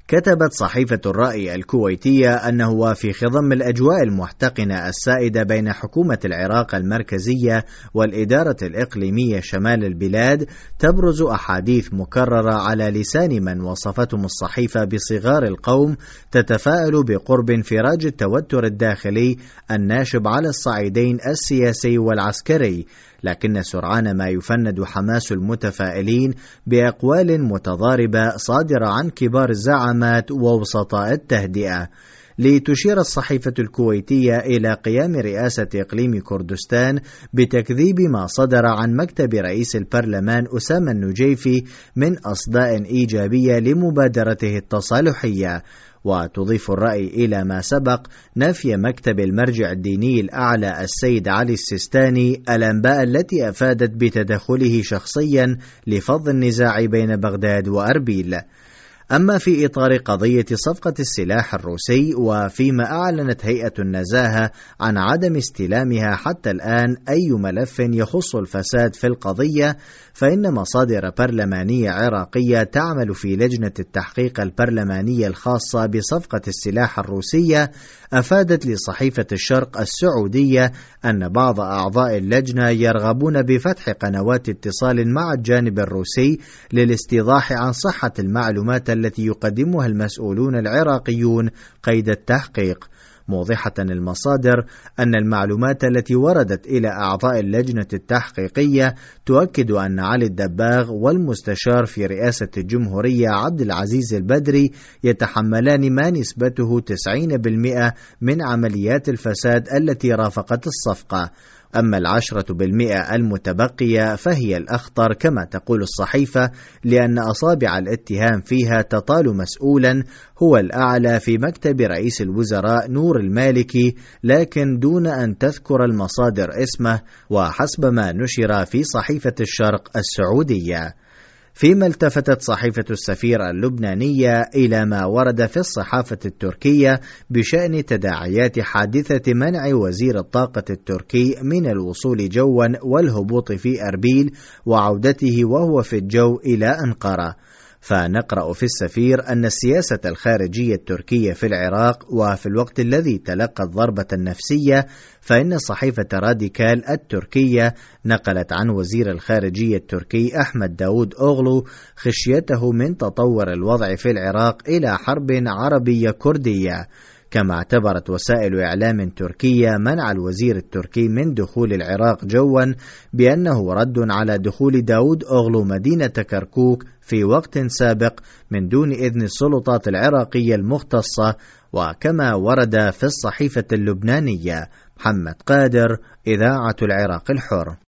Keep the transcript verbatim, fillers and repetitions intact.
كتبت صحيفة الرأي الكويتية أنه وفي خضم الأجواء المحتقنة السائدة بين حكومة العراق المركزية والإدارة الإقليمية شمال البلاد، تبرز أحاديث مكررة على لسان من وصفتهم الصحيفة بصغار القوم تتفاءل بقرب انفراج التوتر الداخلي الناشب على الصعيدين السياسي والعسكري، لكن سرعان ما يفند حماس المتفائلين بأقوال متضاربة صادرة عن كبار الزعامات ووسطاء التهدئة. لتشير الصحيفة الكويتية إلى قيام رئاسة إقليم كردستان بتكذيب ما صدر عن مكتب رئيس البرلمان أسامة النجيفي من أصداء إيجابية لمبادرته التصالحية. وتضيف الرأي إلى ما سبق نفي مكتب المرجع الديني الأعلى السيد علي السيستاني الأنباء التي أفادت بتدخله شخصيا لفض النزاع بين بغداد وأربيل. أما في إطار قضية صفقة السلاح الروسي، وفيما أعلنت هيئة النزاهة عن عدم استلامها حتى الآن أي ملف يخص الفساد في القضية، فإن مصادر برلمانية عراقية تعمل في لجنة التحقيق البرلمانية الخاصة بصفقة السلاح الروسية أفادت لصحيفة الشرق السعودية أن بعض أعضاء اللجنة يرغبون بفتح قنوات اتصال مع الجانب الروسي للاستيضاح عن صحة المعلومات التي يقدمها المسؤولون العراقيون قيد التحقيق، موضحة المصادر أن المعلومات التي وردت إلى أعضاء اللجنة التحقيقية تؤكد أن علي الدباغ والمستشار في رئاسة الجمهورية عبد العزيز البدري يتحملان ما نسبته تسعين بالمئة من عمليات الفساد التي رافقت الصفقة، أما العشرة بالمئة المتبقية فهي الأخطر كما تقول الصحيفة، لأن أصابع الاتهام فيها تطال مسؤولا هو الأعلى في مكتب رئيس الوزراء نور المالكي، لكن دون أن تذكر المصادر اسمه، وحسب ما نشر في صحيفة الشرق السعودية. فيما التفتت صحيفة السفير اللبنانية إلى ما ورد في الصحافة التركية بشأن تداعيات حادثة منع وزير الطاقة التركي من الوصول جوا والهبوط في أربيل وعودته وهو في الجو إلى أنقرة، فنقرأ في السفير أن السياسة الخارجية التركية في العراق وفي الوقت الذي تلقى الضربة النفسية، فإن صحيفة راديكال التركية نقلت عن وزير الخارجية التركي أحمد داود أوغلو خشيته من تطور الوضع في العراق إلى حرب عربية كردية، كما اعتبرت وسائل إعلام تركية منع الوزير التركي من دخول العراق جوا بأنه رد على دخول داود أوغلو مدينة كركوك في وقت سابق من دون إذن السلطات العراقية المختصة، وكما ورد في الصحيفة اللبنانية. محمد قادر، إذاعة العراق الحر.